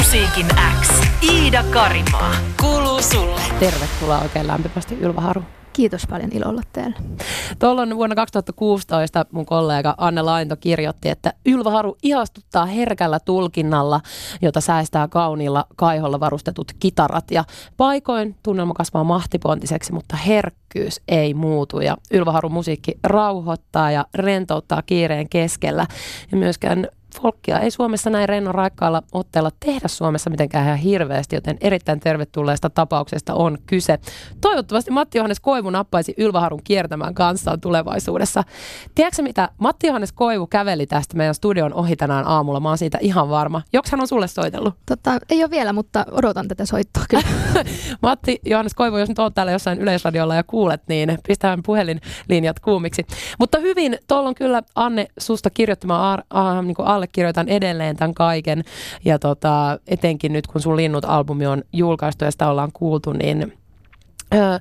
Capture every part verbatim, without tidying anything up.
Musiikin X. Iida Karimaa. Kuuluu sulle. Tervetuloa oikein lämpimästi, Ylva Haru. Kiitos paljon, ilo olla täällä. Tuolloin vuonna kaksituhattakuusitoista mun kollega Anne Lainto kirjoitti, että Ylva Haru ihastuttaa herkällä tulkinnalla, jota säestää kauniilla kaiholla varustetut kitarat. Ja paikoin tunnelma kasvaa mahtipontiseksi, mutta herkkyys ei muutu. Ja Ylva Harun musiikki rauhoittaa ja rentouttaa kiireen keskellä. Ja myöskään folkkia ei Suomessa näin rennon raikkaalla otteella tehdä Suomessa mitenkään ihan hirveästi, joten erittäin tervetulleesta tapauksesta on kyse. Toivottavasti Matti Johannes Koivu nappaisi Ylva Harun kiertämään kanssaan tulevaisuudessa. Tiedätkö mitä? Matti Johannes Koivu käveli tästä meidän studion ohi tänään aamulla. Mä oon siitä ihan varma. Joks hän on sulle soitellut? Tota, ei ole vielä, mutta odotan tätä soittoa kyllä. Matti Johannes Koivu, jos nyt oot täällä jossain Yleisradiolla ja kuulet, niin pistähän puhelinlinjat kuumiksi. Mutta hyvin, tuolla on kyllä Anne susta kirjoittamaan a- niin allekirjoitan edelleen tämän kaiken ja tota, etenkin nyt kun sun Linnut-albumi on julkaistu ja sitä ollaan kuultu, niin öö,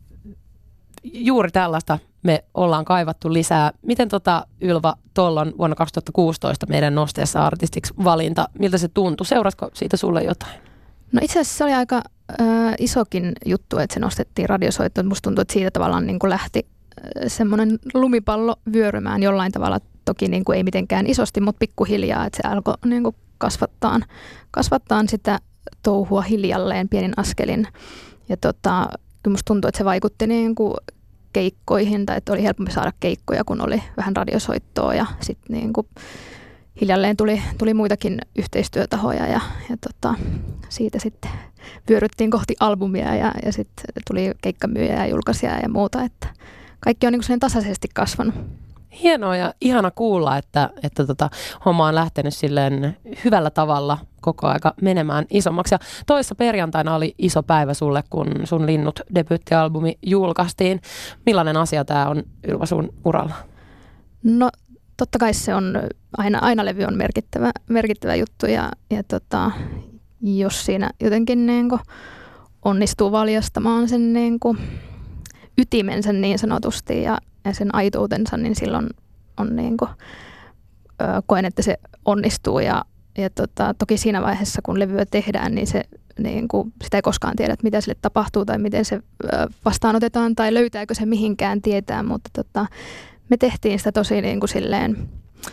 juuri tällaista me ollaan kaivattu lisää. Miten tota, Ylva tuolloin vuonna kaksituhattakuusitoista meidän nosteessa artistiksi valinta, miltä se tuntui? Seurasiko siitä sulle jotain? No itse asiassa se oli aika ö, isokin juttu, että se nostettiin radiosoittoon. Musta tuntuu, että siitä tavallaan niin kuin lähti semmoinen lumipallo vyörymään jollain tavalla. Toki niin kuin ei mitenkään isosti, mutta pikkuhiljaa, että se alkoi niin kuin kasvattaa, kasvattaa sitä touhua hiljalleen pienin askelin. Ja tota, kyllä musta tuntuu, että se vaikutti niin kuin keikkoihin, tai että oli helpompi saada keikkoja, kun oli vähän radiosoittoa. Ja sitten niin kuin hiljalleen tuli, tuli muitakin yhteistyötahoja ja, ja tota, siitä sitten vyöryttiin kohti albumia ja, ja sitten tuli keikkamyyjä ja julkaisija ja muuta. Että kaikki on niin kuin tasaisesti kasvanut. Hienoa ja ihana kuulla, että, että tota, homma on lähtenyt silleen hyvällä tavalla koko aika menemään isommaksi. Ja toissa perjantaina oli iso päivä sulle, kun sun Linnut-debyyttialbumi julkaistiin. Millainen asia tämä on, Ylva, sun uralla? No totta kai se on, aina, aina levy on merkittävä, merkittävä juttu ja, ja tota, jos siinä jotenkin niin kuin onnistuu valjastamaan sen niin kuin ytimensä niin sanotusti ja ja sen aitoutensa, niin silloin on niin kuin, ö, koen, että se onnistuu. Ja, ja tota, toki siinä vaiheessa, kun levyä tehdään, niin, se, niin kuin, sitä ei koskaan tiedä, että mitä sille tapahtuu tai miten se ö, vastaanotetaan tai löytääkö se mihinkään tietää. Mutta tota, me tehtiin sitä tosi niin kuin silleen,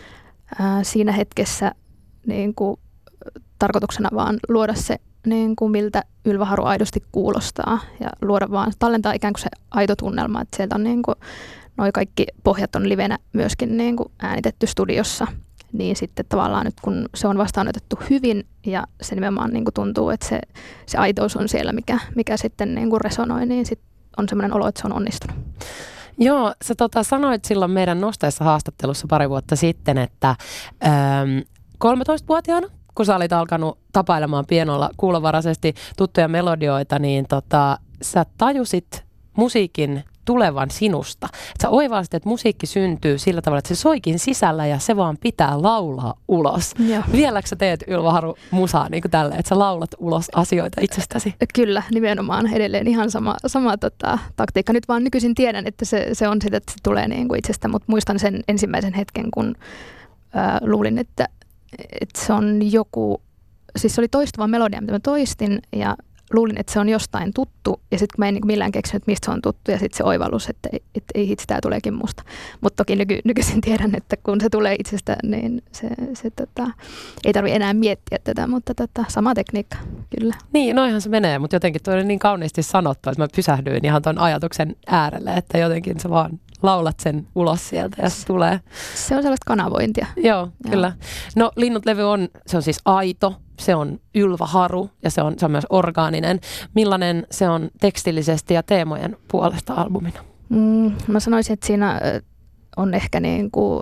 ö, siinä hetkessä niin kuin, tarkoituksena vaan luoda se, niin kuin miltä Ylva Haru aidosti kuulostaa ja luoda vaan, tallentaa ikään kuin se aito tunnelma, että sieltä on niin kuin noi kaikki pohjat on livenä myöskin niin kuin äänitetty studiossa, niin sitten tavallaan nyt kun se on vastaanotettu hyvin ja se nimenomaan niin kuin tuntuu, että se, se aitous on siellä, mikä, mikä sitten niin kuin resonoi, niin sit on semmoinen olo, että se on onnistunut. Joo, sä tota, sanoit silloin meidän nosteessa haastattelussa pari vuotta sitten, että ähm, kolmetoistavuotiaana, kun sä olit alkanut tapailemaan pienolla kuulovaraisesti tuttuja melodioita, niin tota, sä tajusit musiikin tulevan sinusta. Et sä oivalsit, että musiikki syntyy sillä tavalla, että se soikin sisällä ja se vaan pitää laulaa ulos. Joo. Vieläkö sä teet, Ylva Haru, musaa niin kuin tälle, että sä laulat ulos asioita itsestäsi? Kyllä, nimenomaan edelleen ihan sama, sama tota, taktiikka. Nyt vaan nykyisin tiedän, että se, se on sitä, että se tulee niin kuin itsestä, mutta muistan sen ensimmäisen hetken, kun ää, luulin, että, että se on joku, siis se oli toistuva melodia, mitä mä toistin ja luulin, että se on jostain tuttu, ja sitten kun mä en niin millään keksinyt, että mistä se on tuttu, ja sitten se oivallus, että, että ei hitsi, tämä tuleekin musta. Mutta toki nyky, nykyisin tiedän, että kun se tulee itsestä, niin se, se tota, ei tarvitse enää miettiä tätä, mutta tota, sama tekniikka, kyllä. Niin, noinhan se menee, mutta jotenkin tuo oli niin kauniisti sanottu, että mä pysähdyin ihan ton ajatuksen äärelle, että jotenkin sä vaan laulat sen ulos sieltä ja se tulee. Se on sellaista kanavointia. Joo, Joo. Kyllä. No Linnut-levy on, se on siis aito, se on Ylva Haru ja se on, se on myös orgaaninen. Millainen se on tekstillisesti ja teemojen puolesta albumina? Mm, mä sanoisin, että siinä on ehkä niin kuin,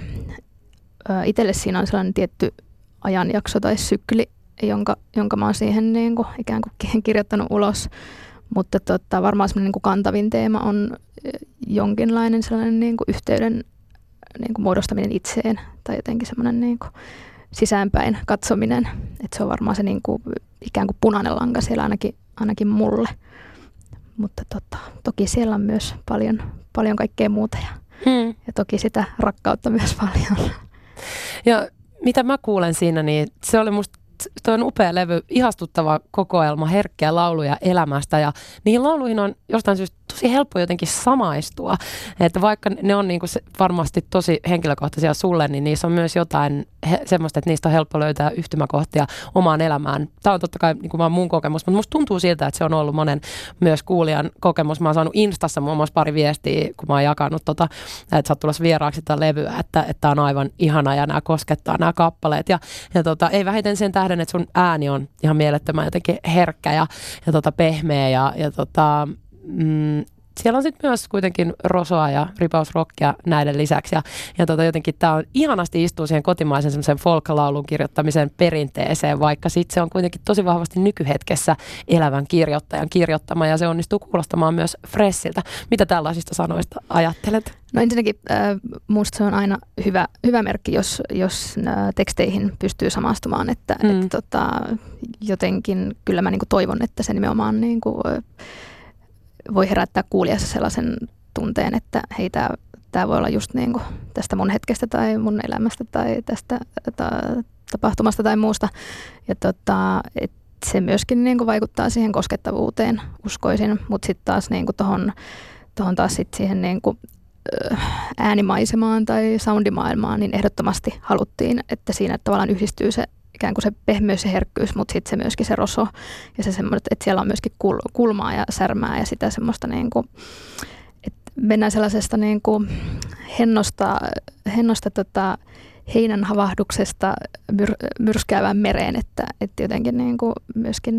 itselle siinä on sellainen tietty ajanjakso tai sykli, jonka, jonka mä oon siihen niin kuin ikään kuin kirjoittanut ulos. Mutta tota, varmaan semmoinen niin kuin kantavin teema on jonkinlainen sellainen niin kuin yhteyden niin kuin muodostaminen itseen tai jotenkin semmoinen niin kuin sisäänpäin katsominen. Että se on varmaan se niin kuin, ikään kuin punainen lanka siellä ainakin, ainakin mulle. Mutta tota, toki siellä on myös paljon, paljon kaikkea muuta ja, hmm. ja toki sitä rakkautta myös paljon. Ja mitä mä kuulen siinä, niin se oli musta toi on upea levy, ihastuttava kokoelma, herkkiä lauluja elämästä ja niihin lauluihin on jostain syystä tosi helppo jotenkin samaistua, että vaikka ne on niinku se, varmasti tosi henkilökohtaisia sulle, niin niissä on myös jotain he, semmoista, että niistä on helppo löytää yhtymäkohtia omaan elämään. Tämä on totta kai niinku vaan mun kokemus, mutta musta tuntuu siltä, että se on ollut monen myös kuulijan kokemus. Mä oon saanut Instassa muun muassa pari viestiä, kun mä oon jakanut tota, että sä oot tulossa vieraaksi tätä levyä, että että on aivan ihana ja nämä koskettaa nämä kappaleet ja, ja tota, ei vähiten sen tähden, että sun ääni on ihan mielettömän jotenkin herkkä ja, ja tota, pehmeä ja, ja tota, mm, siellä on sitten myös kuitenkin rosoa ja ripausrockia näiden lisäksi. Ja, ja tota, jotenkin tämä on ihanasti istuu siihen kotimaisen semmoisen folk-laulun kirjoittamisen perinteeseen, vaikka sitten se on kuitenkin tosi vahvasti nykyhetkessä elävän kirjoittajan kirjoittama ja se onnistuu kuulostamaan myös fressiltä. Mitä tällaisista sanoista ajattelet? No ensinnäkin äh, minusta se on aina hyvä, hyvä merkki, jos, jos äh, teksteihin pystyy samastumaan, että mm. et, tota, jotenkin kyllä mä niinku toivon, että se nimenomaan niinku, äh, voi herättää kuulijassa sellaisen tunteen, että hei, tämä voi olla just niinku tästä mun hetkestä tai mun elämästä tai tästä ta, tapahtumasta tai muusta. Ja tota, et se myöskin niinku vaikuttaa siihen koskettavuuteen, uskoisin, mutta sitten taas niinku tohon, tohon taas sit siihen niinku äänimaisemaan tai soundimaailmaan, niin ehdottomasti haluttiin, että siinä tavallaan yhdistyy se ikään kuin se pehmeys ja herkkyys, mutta sitten se myöskin se roso ja se semmoinen, että siellä on myöskin kulmaa ja särmää ja sitä semmoista niin kuin, että mennään sellaisesta niin kuin hennosta, hennosta tota heinän havahduksesta myr, myrskäävään mereen, että, että jotenkin niin kuin myöskin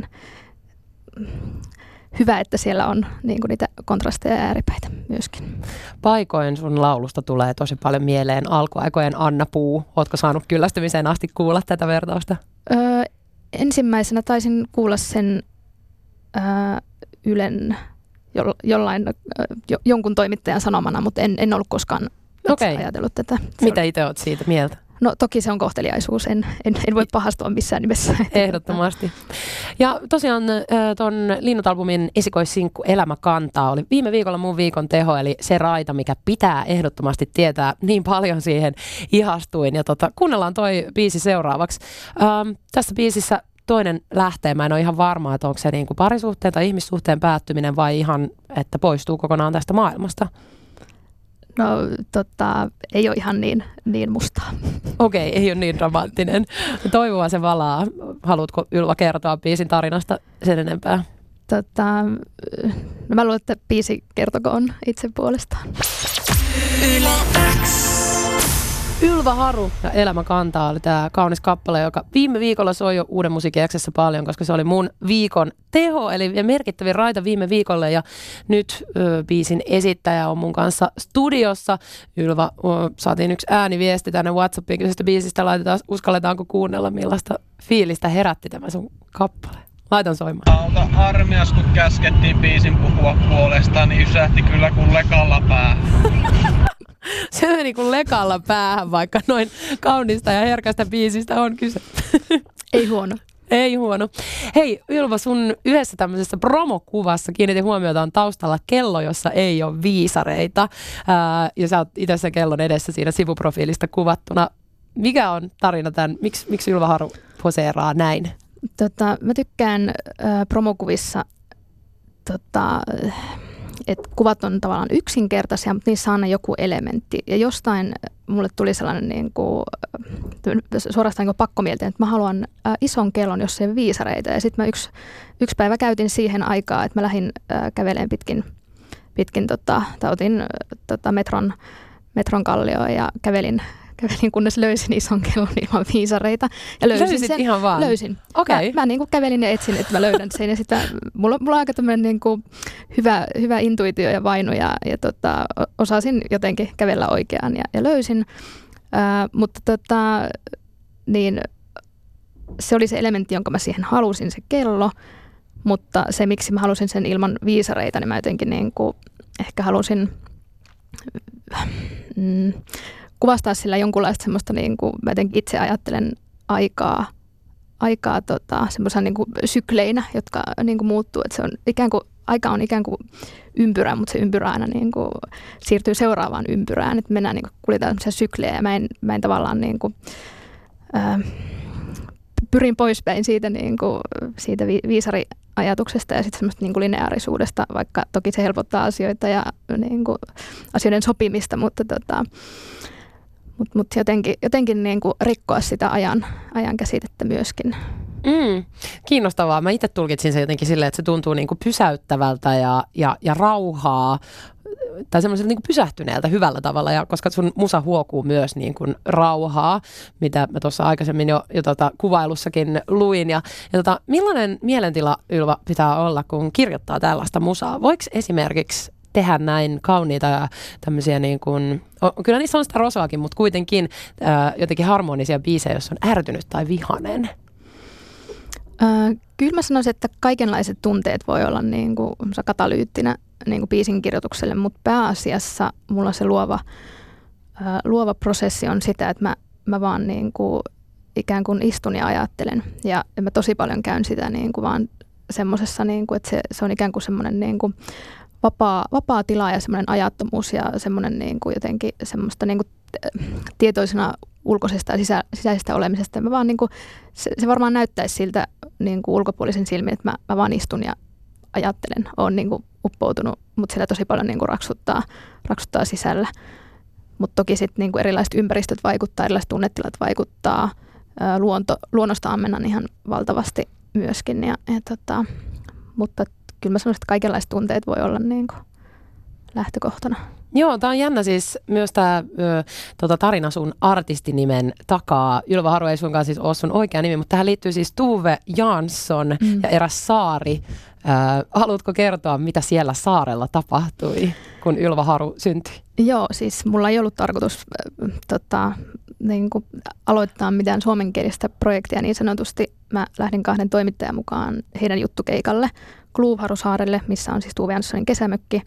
hyvä, että siellä on niin kuin niitä kontrasteja ja ääripäitä myöskin. Paikoin sun laulusta tulee tosi paljon mieleen alkuaikojen Anna Puu. Ootko saanut kyllästymiseen asti kuulla tätä vertausta? Öö, ensimmäisenä taisin kuulla sen öö, Ylen jo, jollain, jo, jonkun toimittajan sanomana, mutta en, en ollut koskaan okay. ajatellut tätä. Mitä itse oot siitä mieltä? No toki se on kohteliaisuus, en, en, en voi pahastua missään nimessä. Ehdottomasti. Ja tosiaan tuon Linnut-albumin esikoissinkku Elämä kantaa oli viime viikolla mun viikon teho, eli se raita, mikä pitää ehdottomasti tietää, niin paljon siihen ihastuin. Ja tota, kuunnellaan toi biisi seuraavaksi. Ähm, tässä biisissä toinen lähtee, mä en ole ihan varma, että onko se niinku parisuhteen tai ihmissuhteen päättyminen vai ihan, että poistuu kokonaan tästä maailmasta. No tota, ei ole ihan niin, niin mustaa. Okei, okay, ei ole niin dramaattinen. Toivoa se valaa. Haluatko Ylva kertoa biisin tarinasta sen enempää? Tota, no mä luulen, että biisi kertokoon itse puolestaan. Yle X. Ylva Haru ja Elämä kantaa oli tämä kaunis kappale, joka viime viikolla soi jo Uuden musiikin X:ssä paljon, koska se oli mun viikon teho, eli merkittävin raita viime viikolle. Ja nyt ö, biisin esittäjä on mun kanssa studiossa. Ylva, ö, saatiin yksi ääniviesti tänne WhatsAppiin kyseisestä biisistä. Laitetaan, uskalletaanko kuunnella, millaista fiilistä herätti tämä sun kappale? Laitan soimaan. Auta armias, kun käskettiin biisin puhua puolestaan, niin ysähti kyllä kun lekalla päähän. Se meni kuin lekalla päähän, vaikka noin kaunista ja herkästä biisistä on kyse. Ei huono. Ei huono. Hei Ylva, sun yhdessä tämmöisessä promokuvassa kiinnitin huomiota on taustalla kello, jossa ei ole viisareita. Ää, ja sä oot itse sen kellon edessä siinä sivuprofiilista kuvattuna. Mikä on tarina tämän? Miks, miksi Ylva Haru poseeraa näin? Tota, mä tykkään äh, promokuvissa, tota, että kuvat on tavallaan yksinkertaisia, mutta niissä on aina joku elementti. Ja jostain mulle tuli sellainen niin kuin, suorastaan niin kuin pakkomielteen, että mä haluan äh, ison kellon, jossa ei ole viisareita. Ja sitten mä yksi, yksi päivä käytin siihen aikaa, että mä lähdin äh, kävelemään pitkin, pitkin tota, tai otin äh, tota metron, metron kallioon ja kävelin. Kävelin, kunnes löysin ison kellon ilman viisareita. Ja löysin Löysit sen. ihan vaan? Löysin. Okay. Mä, mä niin kuin kävelin ja etsin, että mä löydän sen. Ja sitten mulla, mulla on aika tämmöinen niin kuin hyvä, hyvä intuitio ja vainu. Ja, ja tota, osasin jotenkin kävellä oikeaan ja, ja löysin. Ää, mutta tota, niin, se oli se elementti, jonka mä siihen halusin, se kello. Mutta se, miksi mä halusin sen ilman viisareita, niin mä jotenkin niin kuin, ehkä halusin... Mm, kuvastaa sillä jonkunlaista semmoista, niin kuin mä itse ajattelen aikaa, aikaa tota, semmoisena niin kuin sykleinä, jotka niin kuin muuttuu. Että se on ikään kuin, aika on ikään kuin ympyrä, mutta se ympyrä aina niin kuin siirtyy seuraavaan ympyrään. Että mennään niin kuin kuljetaan semmoisia syklejä ja mä en, mä en tavallaan niin kuin, ää, pyrin poispäin siitä, niin kuin, siitä vi, viisariajatuksesta ja sitten semmoista niin kuin lineaarisuudesta, vaikka toki se helpottaa asioita ja niin kuin, asioiden sopimista, mutta tota, mut, mut jotenkin, jotenkin niin kuin rikkoa sitä ajan, ajan käsitettä myöskin. Mm, kiinnostavaa. Mä itse tulkitsin se jotenkin silleen, että se tuntuu niin kuin pysäyttävältä ja, ja, ja rauhaa tai semmoiselta niin kuin pysähtyneeltä hyvällä tavalla, ja koska sun musa huokuu myös niin kuin rauhaa, mitä mä tuossa aikaisemmin jo, jo tota kuvailussakin luin. Ja, ja tota, millainen mielentila, Ylva, pitää olla, kun kirjoittaa tällaista musaa? Voiko esimerkiksi tehdä näin kauniita ja tämmöisiä niin kuin, kyllä niissä on sitä rosoakin, mutta kuitenkin ää, jotenkin harmonisia biisejä, jos on ärtynyt tai vihainen? Äh, kyllä mä sanoisin, että kaikenlaiset tunteet voi olla niin kuin katalyyttinä niin kuin biisin kirjoitukselle, mutta pääasiassa mulla se luova, äh, luova prosessi on sitä, että mä, mä vaan niin kuin ikään kuin istun ja ajattelen. Ja, ja mä tosi paljon käyn sitä niin kuin vaan semmoisessa, niin kuin, että se, se on ikään kuin semmoinen niin kuin vapaa, vapaa tila ja semmoinen ajattomuus ja semmoinen niin kuin jotenkin semmoista niin kuin tietoisena ulkoisesta ja sisä, sisäisestä olemisesta. Mä vaan niin kuin, se, se varmaan näyttäisi siltä niin kuin ulkopuolisen silmin, että mä, mä vaan istun ja ajattelen. Oon niin kuin uppoutunut, mutta siellä tosi paljon niin kuin raksuttaa, raksuttaa sisällä. Mutta toki sitten niin kuin erilaiset ympäristöt vaikuttaa, erilaiset tunnetilat vaikuttaa. Ää, luonto, luonnosta ammennan ihan valtavasti myöskin. Ja, ja tota, mutta kyllä mä sanoisin, että kaikenlaiset tunteet voi olla niin kuin lähtökohtana. Joo, tämä on jännä siis myös tämä tota, tarina sun artistinimen takaa. Ylva Haru ei suinkaan siis ole sun oikea nimi, mutta tähän liittyy siis Tuve Jansson mm. ja eräs saari. Äh, haluatko kertoa, mitä siellä saarella tapahtui, kun Ylva Haru syntyi? Joo, siis mulla ei ollut tarkoitus äh, tota, niin kuin aloittaa mitään suomenkielistä projektia niin sanotusti. Mä lähdin kahden toimittajan mukaan heidän juttukeikalle Kluvharu-saarelle, missä on siis Tuve Janssonin kesämökki.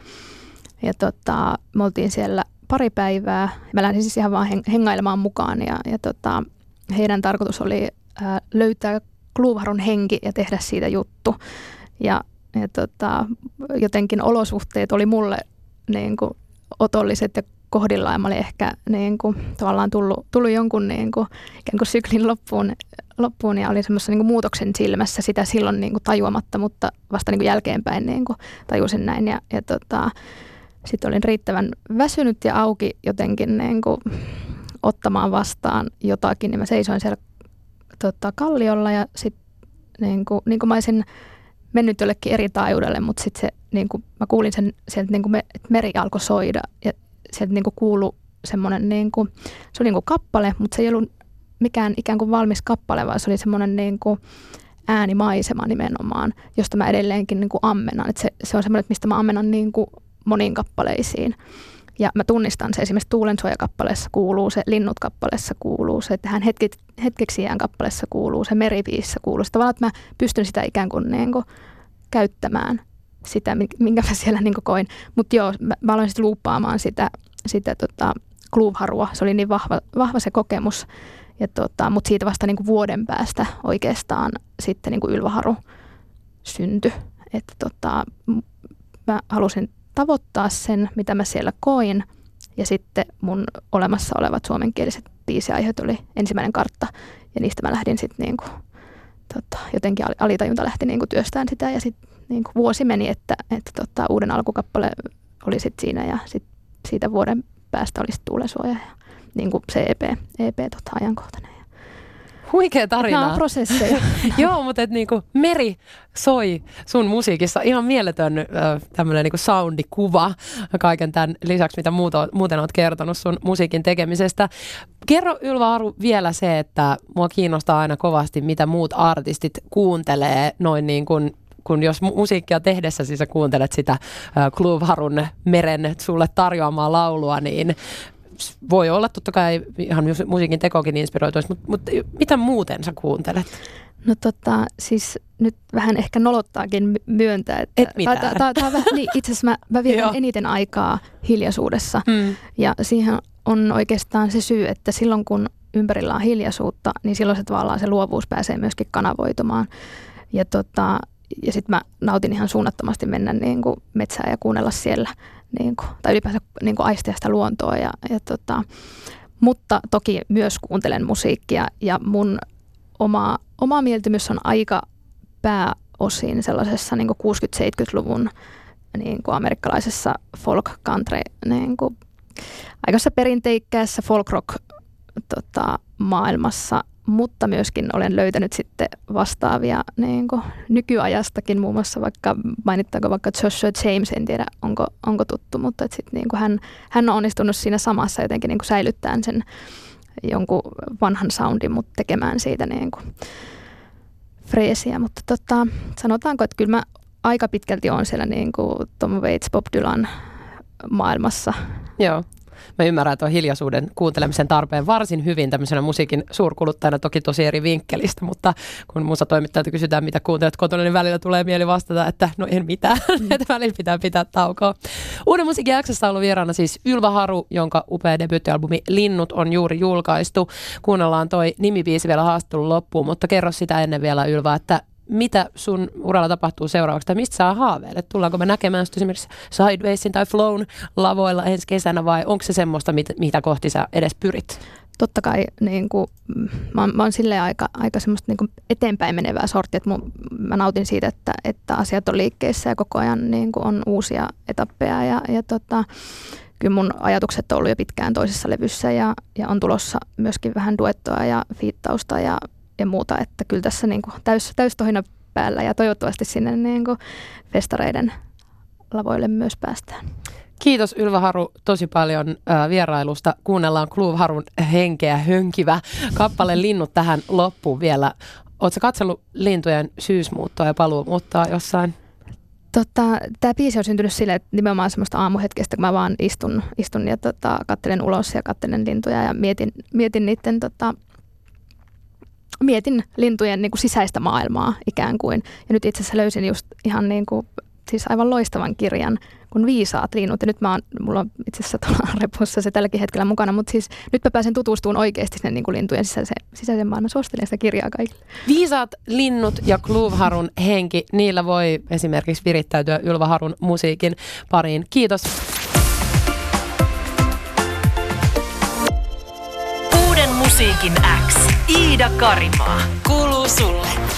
Ja tota, me oltiin siellä pari päivää. Mä lähdin siis ihan vaan hengailemaan mukaan ja, ja tota, heidän tarkoitus oli ää, löytää Kluvharun henki ja tehdä siitä juttu. Ja, ja tota, jotenkin olosuhteet oli mulle niin kuin otolliset ja kohdillaan. Ja mä olin ehkä niin kuin, tavallaan tullut, tullut jonkun niin kuin, ikään kuin syklin loppuun, loppuun ja oli semmoisen niin kuin muutoksen silmässä sitä silloin niin kuin tajuamatta, mutta vasta niin kuin jälkeenpäin niin kuin tajusin näin. Ja, ja tota, sitten olin riittävän väsynyt ja auki jotenkin niin kuin ottamaan vastaan jotakin, niin mä seisoin siellä tota, kalliolla ja sitten niin kuin, niin kuin mä olisin mennyt jollekin eri taajuudelle, mutta sitten se, niin kuin, mä kuulin sen sieltä, niin kuin me, että meri alkoi soida ja sieltä niin kuin kuului semmoinen, niin kuin, se oli niin kuin kappale, mutta se ei ollut mikään ikään kuin valmis kappale, vaan se oli semmoinen niin kuin äänimaisema nimenomaan, josta mä edelleenkin niin kuin ammennan. Että se, se on semmoinen, mistä mä ammennan niin kuin moniin kappaleisiin. Ja mä tunnistan se esimerkiksi Tuulensuoja-kappaleessa kuuluu, se Linnut-kappaleessa kuuluu, se Tähän hetki, hetkeksi jään kappaleessa kuuluu, se Meriviisissä kuuluu. Se tavallaan, että mä pystyn sitä ikään kuin, niin kuin käyttämään, sitä, minkä mä siellä niin kuin koin. Mutta joo, mä, mä aloin sitten luuppaamaan sitä, sitä tota, Kluvharua. Se oli niin vahva, vahva se kokemus. Ja tota, mutta siitä vasta niin kuin vuoden päästä oikeastaan sitten niin kuin Ylva Haru syntyi. Että tota, mä halusin tavoittaa sen, mitä mä siellä koin, ja sitten mun olemassa olevat suomenkieliset biisiaiheet oli ensimmäinen kartta, ja niistä mä lähdin sitten niinku, tota, jotenkin alitajunta lähti niinku työstään sitä, ja sitten niinku vuosi meni, että, että tota, uuden alkukappale oli sitten siinä, ja sitten siitä vuoden päästä oli sitten Tuulensuoja, ja niinku se E P, E P tota, ajankohtainen. Huikea tarina. Nämä on prosesseja. Joo, mutta et niinku meri soi sun musiikissa. Ihan mieletön äh, tämmöinen niinku soundikuva kaiken tämän lisäksi, mitä muuta, muuten oot kertonut sun musiikin tekemisestä. Kerro Ylva Haru vielä se, että mua kiinnostaa aina kovasti, mitä muut artistit kuuntelee noin niin kuin kun jos musiikkia tehdessä siis sä kuuntelet sitä äh, Kluvharun meren sulle tarjoamaa laulua, niin voi olla totta kai ihan musiikin tekokin inspiroituisi, mutta, mutta mitä muuten sä kuuntelet? No tota, siis nyt vähän ehkä nolottaakin myöntää. Että Et mitään. Ta, ta, ta, ta, niin, itse asiassa mä, mä vietän eniten aikaa hiljaisuudessa hmm. ja siihen on oikeastaan se syy, että silloin kun ympärillä on hiljaisuutta, niin silloin se tavallaan se luovuus pääsee myöskin kanavoitumaan. Ja, tota, ja sitten mä nautin ihan suunnattomasti mennä niin kuin metsään ja kuunnella siellä. Niin kuin, tai ylipäänsä niin kuin aistia sitä luontoa. Ja, ja tota, mutta toki myös kuuntelen musiikkia ja mun oma, oma mieltymys on aika pääosin sellaisessa niin kuin kuusikymmentä-seitsemänkymmentäluvun niin kuin amerikkalaisessa folk country, niin kuin aikaisessa perinteikkäässä folk rock tota, maailmassa, mutta myöskin olen löytänyt sitten vastaavia niin kuin nykyajastakin, muun muassa vaikka mainittaako vaikka Joshua James, en tiedä onko, onko tuttu, mutta et sit, niin kuin hän, hän on onnistunut siinä samassa jotenkin niin kuin säilyttämään sen jonkun vanhan soundin, mutta tekemään siitä niin kuin freesiä, mutta tota, sanotaanko, että kyllä mä aika pitkälti on siellä niin kuin Tom Waits, Bob Dylan maailmassa. Joo. Mä ymmärrän tuon hiljaisuuden kuuntelemisen tarpeen varsin hyvin tämmöisenä musiikin suurkuluttajana, toki tosi eri vinkkelistä, mutta kun musatoimittajalta kysytään, mitä kuuntelet kotona, niin välillä tulee mieli vastata, että no en mitään, mm. että välillä pitää pitää taukoa. Uuden musiikin X:ssä on ollut vieraana siis Ylva Haru, jonka upea debyyttialbumi Linnut on juuri julkaistu. Kuunnellaan toi nimibiisi vielä haastattelun loppuun, mutta kerro sitä ennen vielä Ylva, että mitä sun uralla tapahtuu seuraavaksi tai mistä sä haaveilet? Tullaanko me näkemään esimerkiksi Sidewaysin tai Flown lavoilla ensi kesänä vai onko se semmoista, mit, mitä kohti sä edes pyrit? Totta kai niin kuin, mä, mä oon silleen aika, aika semmoista niin kuin eteenpäin menevää sorttia, että mun, mä nautin siitä, että, että asiat on liikkeessä ja koko ajan niin kuin on uusia etappeja ja, ja tota, kyllä mun ajatukset on ollut jo pitkään toisessa levyssä ja, ja on tulossa myöskin vähän duettoa ja fiittausta ja ja muuta, että kyllä tässä niin kuin täys, täystohina päällä ja toivottavasti sinne niin kuin festareiden lavoille myös päästään. Kiitos Ylva Haru tosi paljon äh, vierailusta. Kuunnellaan Clue Harun henkeä hönkivä kappale Linnut tähän loppuun vielä. Ootko katsellut lintujen syysmuuttoa ja paluumuuttoa jossain? Tota, tämä biisi on syntynyt silleen, että nimenomaan semmoista aamuhetkestä, kun mä vaan istun, istun ja tota, katselen ulos ja katselen lintuja ja mietin, mietin niiden tota, Mietin lintujen niin kuin sisäistä maailmaa ikään kuin. Ja nyt itse asiassa löysin just ihan niin kuin, siis aivan loistavan kirjan, kun Viisaat linnut. Ja nyt mä oon, mulla on itse asiassa tuolla repussa se tälläkin hetkellä mukana, mutta siis nyt mä pääsen tutustumaan oikeasti sinne niin kuin lintujen sisäiseen, sisäiseen maailmaan. Suosittelen sitä kirjaa kaikille. Viisaat linnut ja Clue Harun henki, niillä voi esimerkiksi virittäytyä Ylva Harun musiikin pariin. Kiitos. Uuden musiikin X. Iida Karimaa. Kuuluu sulle.